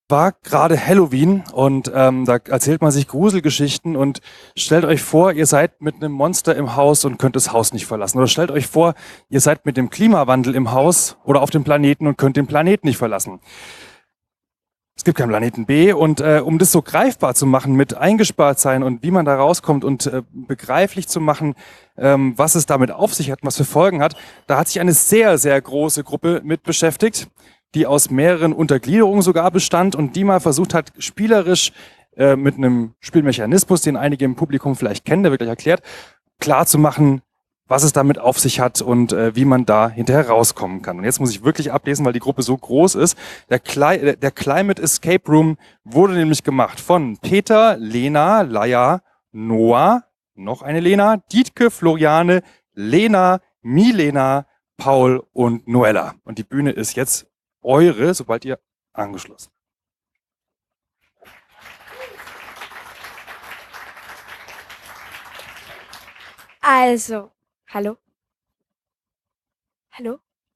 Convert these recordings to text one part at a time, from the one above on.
war gerade Halloween und da erzählt man sich Gruselgeschichten und stellt euch vor, ihr seid mit einem Monster im Haus und könnt das Haus nicht verlassen. Oder stellt euch vor, ihr seid mit dem Klimawandel im Haus oder auf dem Planeten und könnt den Planeten nicht verlassen. Es gibt keinen Planeten B und um das so greifbar zu machen mit eingespart sein und wie man da rauskommt und begreiflich zu machen, was es damit auf sich hat, was für Folgen hat, da hat sich eine sehr, sehr große Gruppe mit beschäftigt, die aus mehreren Untergliederungen sogar bestand und die mal versucht hat, spielerisch mit einem Spielmechanismus, den einige im Publikum vielleicht kennen, der wird gleich erklärt, klar zu machen, was es damit auf sich hat und wie man da hinterher rauskommen kann. Und jetzt muss ich wirklich ablesen, weil die Gruppe so groß ist. Der Climate Escape Room wurde nämlich gemacht von Peter, Lena, Laia, Noah, noch eine Lena, Dietke, Floriane, Lena, Milena, Paul und Noella. Und die Bühne ist jetzt eure, sobald ihr angeschlossen. Also, hallo? Hallo?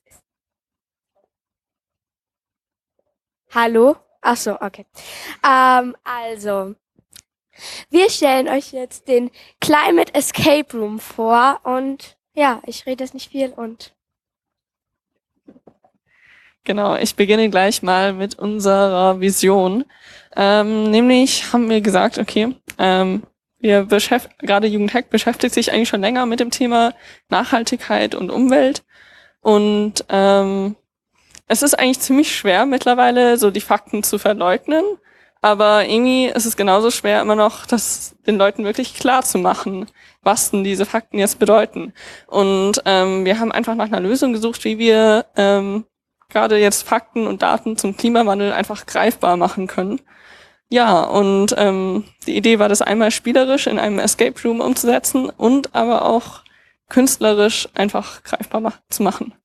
Hallo? Ach so, okay. Also, wir stellen euch jetzt den Climate Escape Room vor und ja, ich rede jetzt nicht viel und Genau, ich beginne gleich mal mit unserer Vision. Nämlich haben wir gesagt, okay, gerade Jugendhack beschäftigt sich eigentlich schon länger mit dem Thema Nachhaltigkeit und Umwelt. Und es ist eigentlich ziemlich schwer mittlerweile, so die Fakten zu verleugnen. Aber irgendwie ist es genauso schwer immer noch, das den Leuten wirklich klar zu machen, was denn diese Fakten jetzt bedeuten. Und wir haben einfach nach einer Lösung gesucht, wie wir gerade jetzt Fakten und Daten zum Klimawandel einfach greifbar machen können. Ja, und die Idee war, das einmal spielerisch in einem Escape Room umzusetzen und aber auch künstlerisch einfach greifbar zu machen.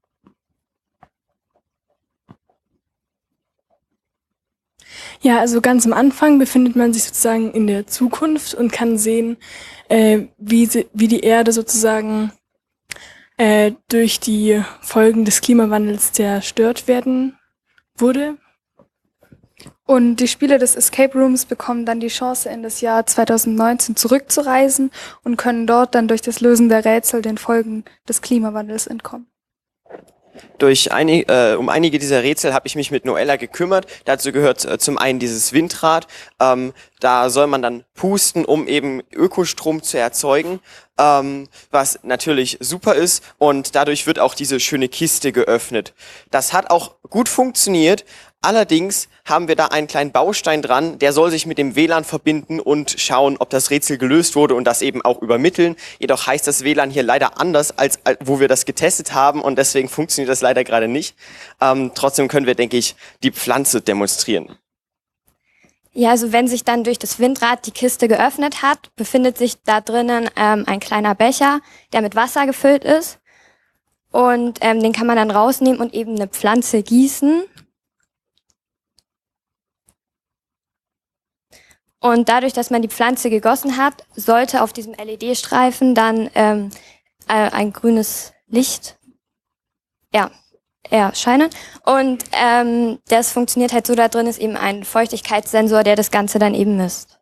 Ja, also ganz am Anfang befindet man sich sozusagen in der Zukunft und kann sehen, wie die Erde sozusagen durch die Folgen des Klimawandels zerstört wurde. Und die Spieler des Escape Rooms bekommen dann die Chance, in das Jahr 2019 zurückzureisen und können dort dann durch das Lösen der Rätsel den Folgen des Klimawandels entkommen. Um einige dieser Rätsel habe ich mich mit Noella gekümmert. Dazu gehört zum einen dieses Windrad. Da soll man dann pusten, um eben Ökostrom zu erzeugen, was natürlich super ist. Und dadurch wird auch diese schöne Kiste geöffnet. Das hat auch gut funktioniert. Allerdings haben wir da einen kleinen Baustein dran, der soll sich mit dem WLAN verbinden und schauen, ob das Rätsel gelöst wurde und das eben auch übermitteln. Jedoch heißt das WLAN hier leider anders, als wo wir das getestet haben und deswegen funktioniert das leider gerade nicht. Trotzdem können wir, denke ich, die Pflanze demonstrieren. ja, also wenn sich dann durch das Windrad die Kiste geöffnet hat, befindet sich da drinnen ein kleiner Becher, der mit Wasser gefüllt ist und den kann man dann rausnehmen und eben eine Pflanze gießen. Und dadurch, dass man die Pflanze gegossen hat, sollte auf diesem LED-Streifen dann ein grünes Licht erscheinen. Und das funktioniert halt so, da drin ist eben ein Feuchtigkeitssensor, der das Ganze dann eben misst.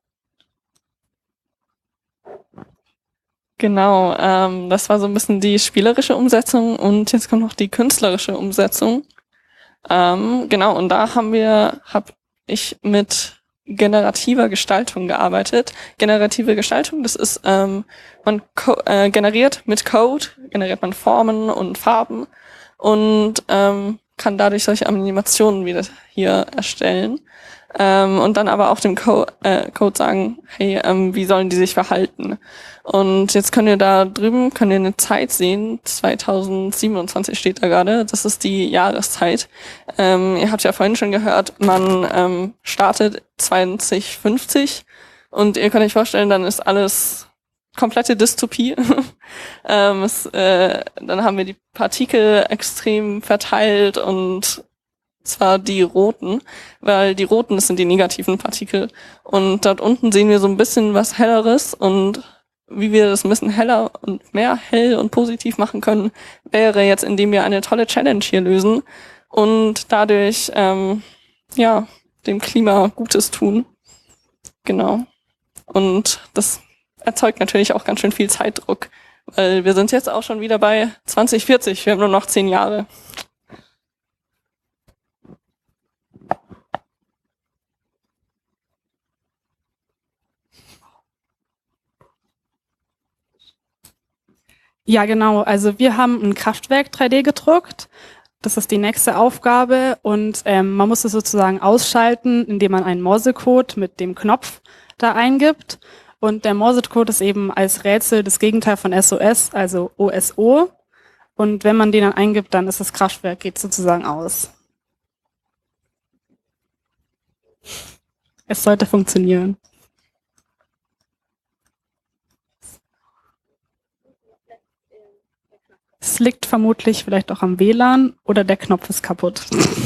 Genau, das war so ein bisschen die spielerische Umsetzung und jetzt kommt noch die künstlerische Umsetzung. Genau, und da habe ich mit generativer Gestaltung gearbeitet. Generative Gestaltung, das ist, man generiert mit Code, generiert man Formen und Farben und kann dadurch solche Animationen wieder hier erstellen. Und dann aber auch dem Code sagen, hey, wie sollen die sich verhalten? Und jetzt könnt ihr da drüben, eine Zeit sehen, 2027 steht da gerade, das ist die Jahreszeit. Ihr habt ja vorhin schon gehört, man startet 2050 und ihr könnt euch vorstellen, dann ist alles komplette Dystopie. Dann haben wir die Partikel extrem verteilt und zwar die roten, weil die roten, das sind die negativen Partikel. Und dort unten sehen wir so ein bisschen was Helleres und wie wir das ein bisschen heller und mehr hell und positiv machen können, wäre jetzt, indem wir eine tolle Challenge hier lösen und dadurch, dem Klima Gutes tun. Genau. Und das erzeugt natürlich auch ganz schön viel Zeitdruck, weil wir sind jetzt auch schon wieder bei 2040. Wir haben nur noch 10 Jahre. Ja, genau. Also wir haben ein Kraftwerk 3D gedruckt. Das ist die nächste Aufgabe und man muss es sozusagen ausschalten, indem man einen Morsecode mit dem Knopf da eingibt. Und der Morsecode ist eben als Rätsel das Gegenteil von SOS, also OSO. Und wenn man den dann eingibt, dann ist das Kraftwerk, geht sozusagen aus. Es sollte funktionieren. Es liegt vermutlich vielleicht auch am WLAN oder der Knopf ist kaputt.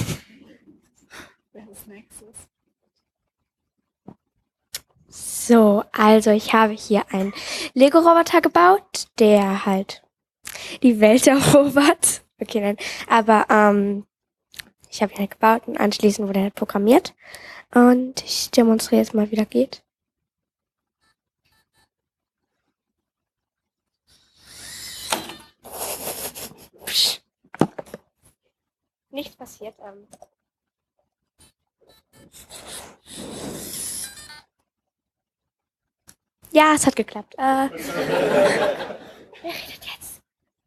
So, also ich habe hier einen Lego-Roboter gebaut, der halt die Welt erobert. Okay, nein. Aber ich habe ihn halt gebaut und anschließend wurde er halt programmiert. Und ich demonstriere jetzt mal, wie das geht. Nichts passiert. Ja, es hat geklappt. Wer redet jetzt?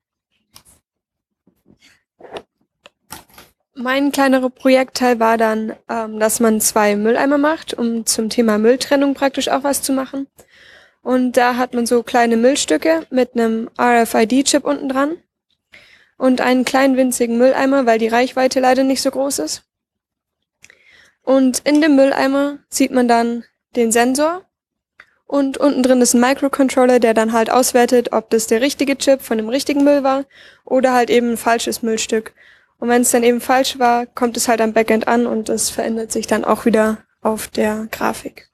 Mein kleinerer Projektteil war dann, dass man 2 Mülleimer macht, um zum Thema Mülltrennung praktisch auch was zu machen. Und da hat man so kleine Müllstücke mit einem RFID-Chip unten dran und einen kleinen winzigen Mülleimer, weil die Reichweite leider nicht so groß ist. Und in dem Mülleimer sieht man dann den Sensor und unten drin ist ein Microcontroller, der dann halt auswertet, ob das der richtige Chip von dem richtigen Müll war oder halt eben ein falsches Müllstück. Und wenn es dann eben falsch war, kommt es halt am Backend an und es verändert sich dann auch wieder auf der Grafik.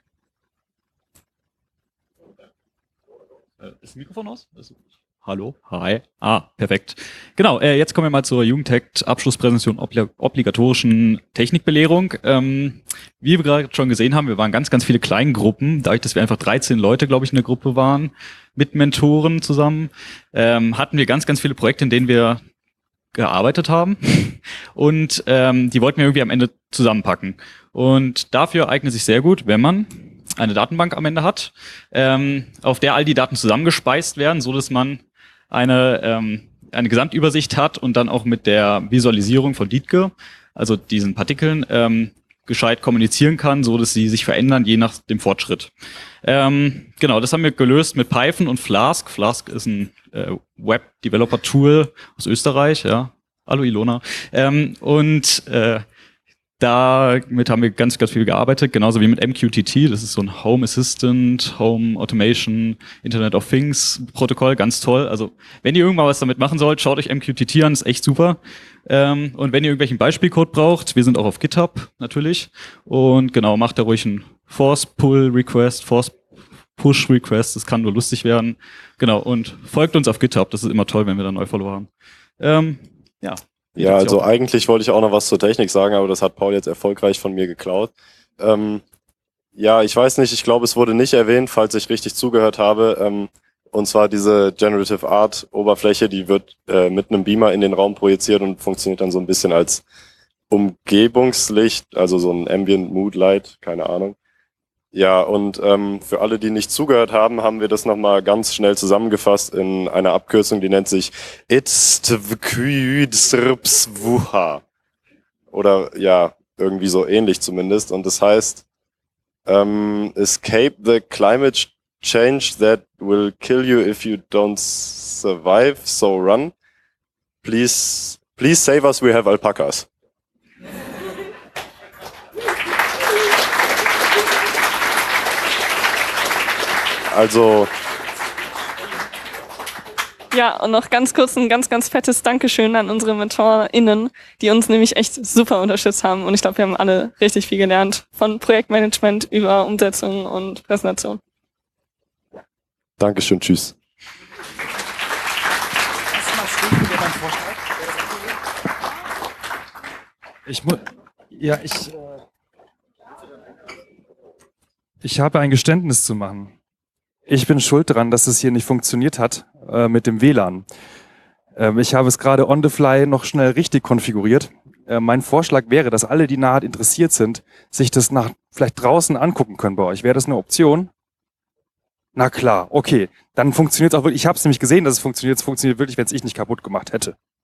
Ist das Mikrofon aus? Hallo? Hi. Perfekt. Genau, jetzt kommen wir mal zur Jugendtech-Abschlusspräsentation obligatorischen Technikbelehrung. Wie wir gerade schon gesehen haben, wir waren ganz, ganz viele Kleingruppen. Dadurch, dass wir einfach 13 Leute, glaube ich, in der Gruppe waren, mit Mentoren zusammen, hatten wir ganz, ganz viele Projekte, in denen wir gearbeitet haben. Und die wollten wir irgendwie am Ende zusammenpacken. Und dafür eignet sich sehr gut, wenn man eine Datenbank am Ende hat, auf der all die Daten zusammengespeist werden, so dass man eine Gesamtübersicht hat und dann auch mit der Visualisierung von Dietke, also diesen Partikeln, gescheit kommunizieren kann, so dass sie sich verändern, je nach dem Fortschritt. Genau, das haben wir gelöst mit Python und Flask. Flask ist ein Web-Developer-Tool aus Österreich, ja. Hallo Ilona. Damit haben wir ganz, ganz viel gearbeitet, genauso wie mit MQTT. Das ist so ein Home Assistant, Home Automation, Internet of Things Protokoll, ganz toll. Also wenn ihr irgendwann was damit machen sollt, schaut euch MQTT an, ist echt super. Und wenn ihr irgendwelchen Beispielcode braucht, wir sind auch auf GitHub natürlich. Und genau, macht da ruhig einen Force-Pull-Request, Force-Push-Request, das kann nur lustig werden. Genau, und folgt uns auf GitHub, das ist immer toll, wenn wir da neue Follower haben. Ja. Ja, also eigentlich wollte ich auch noch was zur Technik sagen, aber das hat Paul jetzt erfolgreich von mir geklaut. Ja, ich weiß nicht, ich glaube, es wurde nicht erwähnt, falls ich richtig zugehört habe. Und zwar diese Generative Art Oberfläche, die wird mit einem Beamer in den Raum projiziert und funktioniert dann so ein bisschen als Umgebungslicht, also so ein Ambient Mood Light, keine Ahnung. Ja, und für alle, die nicht zugehört haben, haben wir das nochmal ganz schnell zusammengefasst in einer Abkürzung, die nennt sich ITSTWQDSRPSWUHA. Oder ja, irgendwie so ähnlich zumindest. Und das heißt, escape the climate change that will kill you if you don't survive, so run. Please save us, we have alpacas. Also. Ja, und noch ganz kurz ein ganz, ganz fettes Dankeschön an unsere MentorInnen, die uns nämlich echt super unterstützt haben. Und ich glaube, wir haben alle richtig viel gelernt. Von Projektmanagement über Umsetzung und Präsentation. Dankeschön, tschüss. Ich Ich habe ein Geständnis zu machen. Ich bin schuld daran, dass es hier nicht funktioniert hat mit dem WLAN. Ich habe es gerade on the fly noch schnell richtig konfiguriert. Mein Vorschlag wäre, dass alle, die nahe interessiert sind, sich das vielleicht draußen angucken können bei euch. Wäre das eine Option? Na klar, okay. Dann funktioniert es auch wirklich. Ich habe es nämlich gesehen, dass es funktioniert. Es funktioniert wirklich, wenn es ich nicht kaputt gemacht hätte.